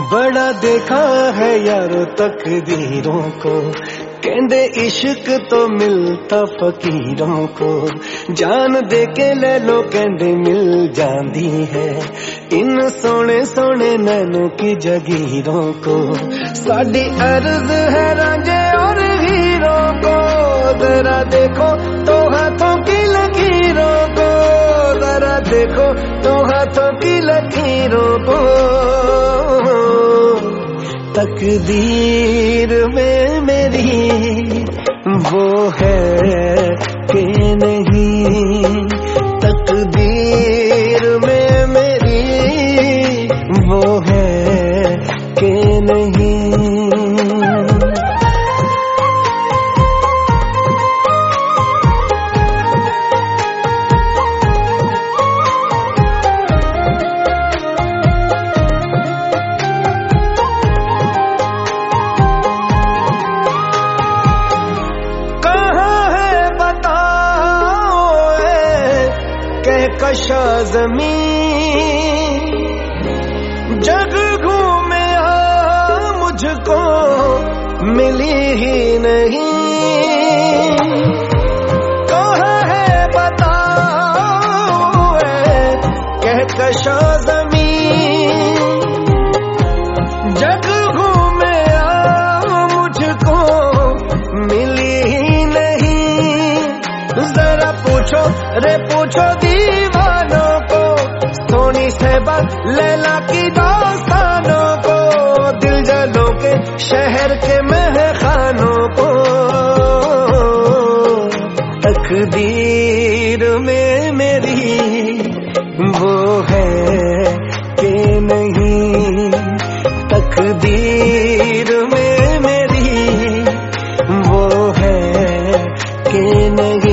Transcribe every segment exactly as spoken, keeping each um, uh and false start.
बड़ा देखा है यारो तकदीरों को, कहंदे इश्क तो मिलता फकीरों को, जान दे के ले लो कहंदे मिल जांदी है इन सोने सोने नैनों की जगीरों को। साडी अर्ज है रांझे और हीरों को, जरा देखो तो हाथों की लकीरों को, जरा देखो तो हाथों की लकीरों को। तकदीर में मेरी वो है कि नहीं, तकदीर में मेरी वो है कि नहीं। कशा ज़मीं जग घूमे आ मुझको मिली ही नहीं, कहाँ है बताओ कह कशा ज़मीं जग घूमे आ मुझको मिली ही नहीं। जरा पूछो रे पूछो दीवानों को, सोनी सहबा लैला की दास्तानों को, दिल जलों के शहर के महखानों को। तकदीर में मेरी वो है कि नहीं, तकदीर में मेरी वो है कि नहीं।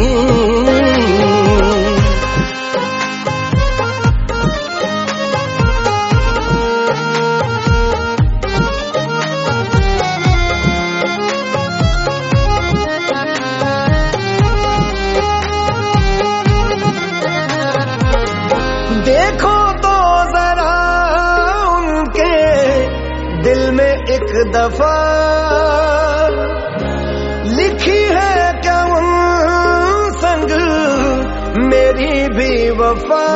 देखो तो जरा उनके दिल में एक दफा लिखी है क्या उन संग मेरी भी वफा।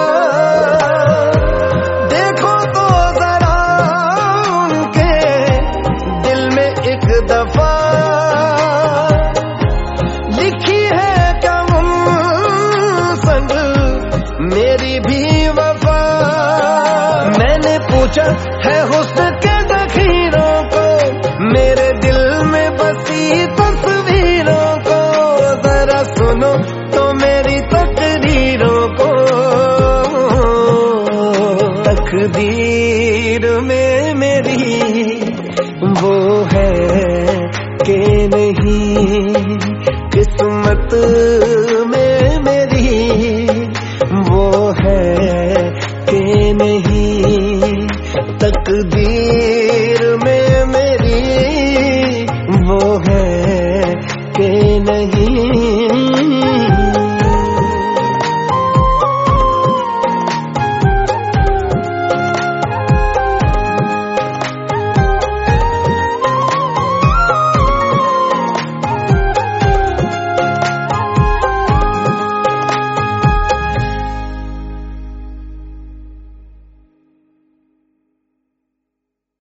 देखो तो जरा उनके दिल में एक दफा लिखी है क्या उन संग मेरी भी वफा। मैंने पूछा है हुस्न के ज़ख़ीरों को, मेरे दिल में बसी तस्वीरों को, जरा सुनो तो मेरी तकदीरों को। तकदीर में मेरी वो है कि नहीं, किस्मत